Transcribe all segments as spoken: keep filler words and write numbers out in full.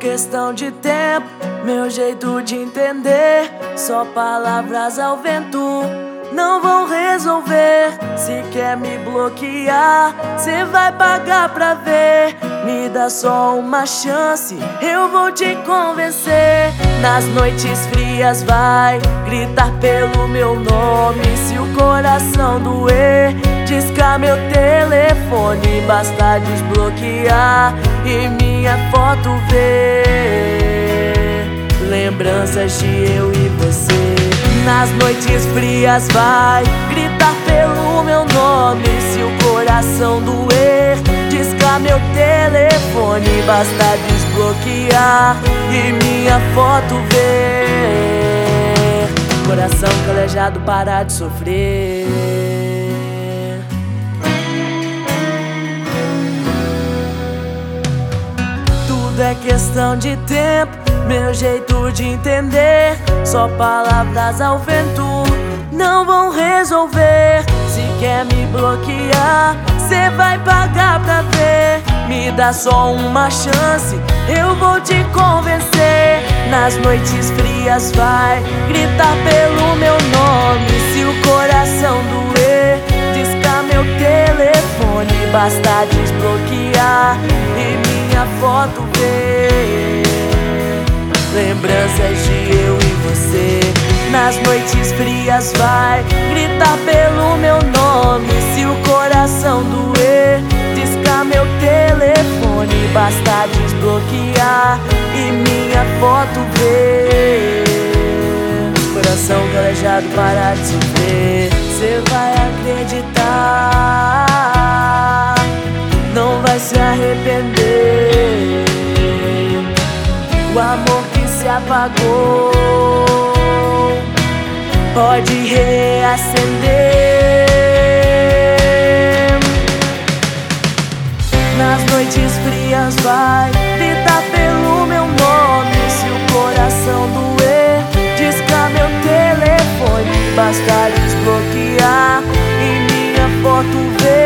questão de tempo, meu jeito de entender. Só palavras ao vento não vão resolver. Se quer me bloquear, cê vai pagar pra ver. Me dá só uma chance, eu vou te convencer. Nas noites frias vai gritar pelo meu nome. Se o coração doer, disca meu telefone. Basta desbloquear e minha foto ver lembranças de eu e você. Nas noites frias vai gritar pelo meu nome. Se o coração doer, disca meu telefone. Basta desbloquear e minha foto ver. Coração calejado, parar de sofrer. Tudo é questão de tempo, meu jeito de entender. Só palavras ao vento não vão resolver. Se quer me bloquear, cê vai pagar pra ver. Me dá só uma chance, eu vou te convencer. Nas noites frias vai gritar pelo meu nome. Se o coração doer, disca meu telefone. Basta desbloquear e minha foto ver lembranças de eu e você. Nas noites frias vai gritar pelo meu nome. Se o coração doer, disca meu telefone. Basta desbloquear e minha foto ver. Coração calejado, parar de sofrer. Cê vai acreditar, não vai se arrepender. O amor que se apagou pode reacender. Nas noites frias vai gritar pelo meu nome. Se o coração doer, disca meu telefone. Basta desbloquear e minha foto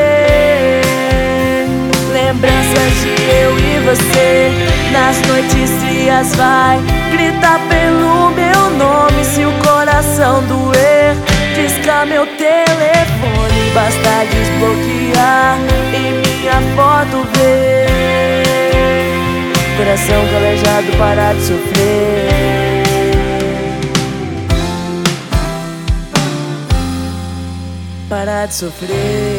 ver lembranças de eu e você. Nas noites frias vai gritar pelo meu nome. Se o coração doer, disca meu telefone. Basta desbloquear e minha foto ver. Coração calejado, parar de sofrer. Parar de sofrer.